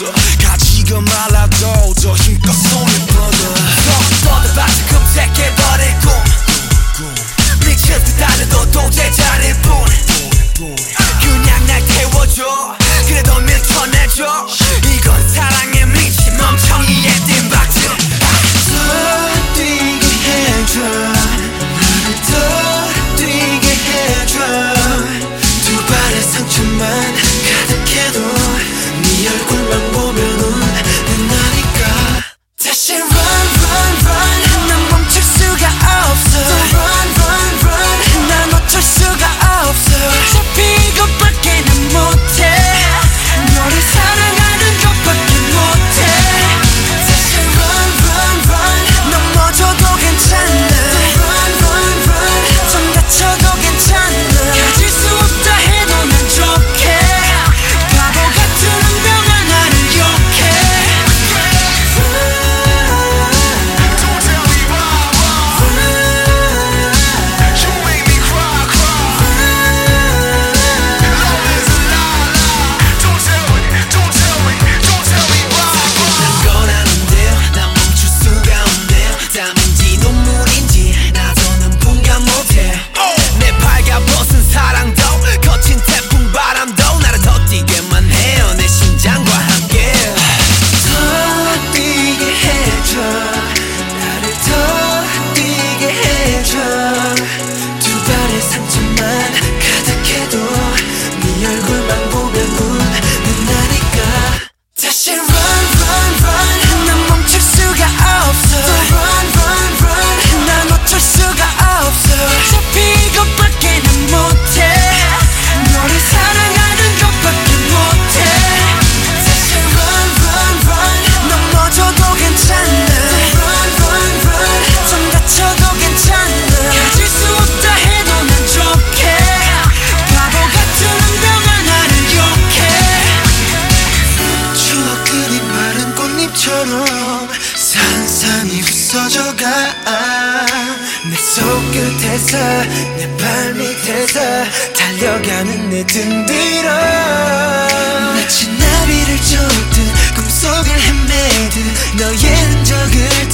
없어. 가지가 말라도 더 힘껏 손을 뻗어. 뻗어봐서 금색해버릴 꿈. 미칠 듯 달려도 도대체 않을 뿐. 그냥 날 태워줘. 그래도 밀쳐내줘. 이건 사랑에 미친 멍청이의 띵박질. 더 뛰게 해줘. 나를 더 뛰게 해줘. 두 발의 상처만 가득해도 네 얼굴만 보면은 끝나니까. 다시 run run run. 난 멈출 수가 없어. run 난 놓칠 수가 없어. 어차피 이것밖에 난 못해. 너를 사랑하는 것밖에 못해. 다시 run 넘어져도 괜찮아. run 좀 다쳐도 괜찮아. 가질 수 없다 해도 난 좋게. 바보 같은 운명아 나를 욕해. Don't tell me why. You make me cry, cry. Love is a lie. Don't tell me why. 난 거라는데요. 난 멈출 수가 없네요. 땀인지 눈물인지 나도는 분간 못해. 내 발가벗은 사랑도 거친 태풍 바람도 나를 더 뛰게만 해요. 내 심장과 함께. 더 뛰게 해줘. 나를 더 뛰게 해줘. 두 발의 상처만 가득해도 네 얼굴만 보면 끝나니까. 다시 run 난 멈출 수가 없어. run 난 놓칠 수가 없어. 어차피 이것밖에 난 못해. 너를 사랑하는 것밖에 못해. 다시 run 넘어져도 괜찮아. run 좀 다쳐도 괜찮아. 가질 수 없다 해도 난 좋게. 바보 같은 운명아 나를 욕해. 추억들이 마른 꽃잎처럼 산산이 부서져가. 내 손끝에서 내 발밑에서 달려가는 내 등 뒤로 마치 나비를 쫓듯 꿈속을 헤매듯 너의 흔적을